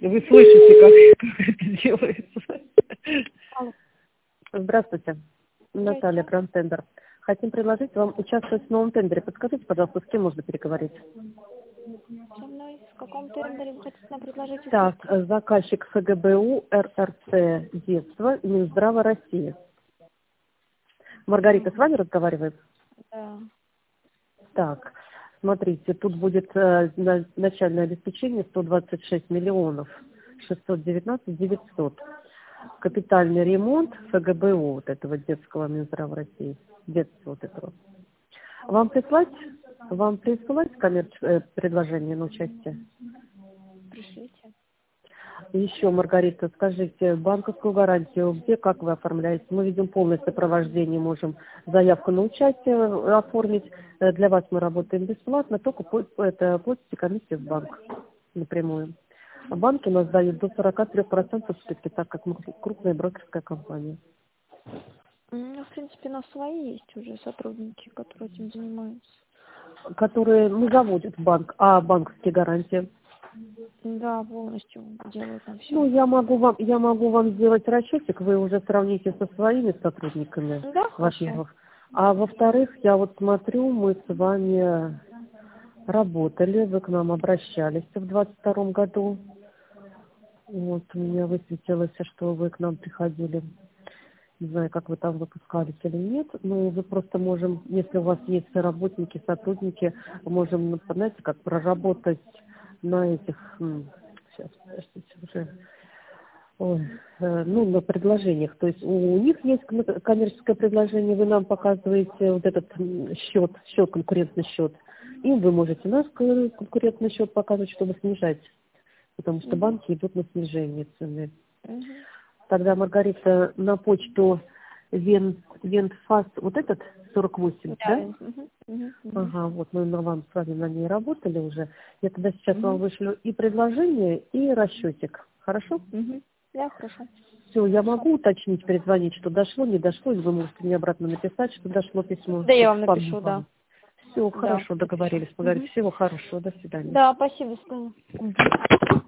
Вы слышите, как это делается? Алло. Здравствуйте. Наталья, Транстендер. Хотим предложить вам участвовать в новом тендере. Подскажите, пожалуйста, с кем можно переговорить? Со мной в каком тендере вы хотите нам предложить? Так, заказчик ФГБУ, РРЦ «Детство», Минздрава России. Маргарита с вами разговаривает? Да. Так, смотрите, тут будет начальное обеспечение 126 миллионов 619 900. Капитальный ремонт ФГБУ вот этого детского Минздрава России. Детство вот этого. Вам прислать коммерческое предложение на участие? Пришлите. Еще, Маргарита, скажите, банковскую гарантию где, как вы оформляете? Мы ведем полное сопровождение, можем заявку на участие оформить. Для вас мы работаем бесплатно, только платите комиссию в банк напрямую. А банки у нас дают до 43% скидки, так как мы крупная брокерская компания. Ну, в принципе, у нас свои есть уже сотрудники, которые этим занимаются. Которые заводят в банк, а банковские гарантии? Да, полностью делают там все. Ну, я могу вам сделать расчетик, вы уже сравните со своими сотрудниками. Да, Во-первых. А во-вторых, я вот смотрю, мы с вами работали, вы к нам обращались в 22 году. Вот, у меня высветилось, что вы к нам приходили. Не знаю, как вы там выпускались или нет, но вы просто можем, если у вас есть работники, сотрудники, можем, знаете, как проработать на этих, сейчас, подождите, уже, на предложениях. То есть у них есть коммерческое предложение, вы нам показываете вот этот счет, конкурентный счет, и вы можете наш конкурентный счет показывать, чтобы снижать, потому что банки идут на снижение цены. Тогда, Маргарита, на почту Вентфаст, вот этот 48, да? Ага, вот мы вам с вами на ней работали уже. Я тогда сейчас вам вышлю и предложение, и расчетик. Хорошо? Да, хорошо. Все, я могу уточнить, перезвонить, что дошло, не дошло, или вы можете мне обратно написать, что дошло письмо. Да, я вам напишу, да. Все, хорошо, договорились. Всего хорошего, до свидания. Да, спасибо, до свидания.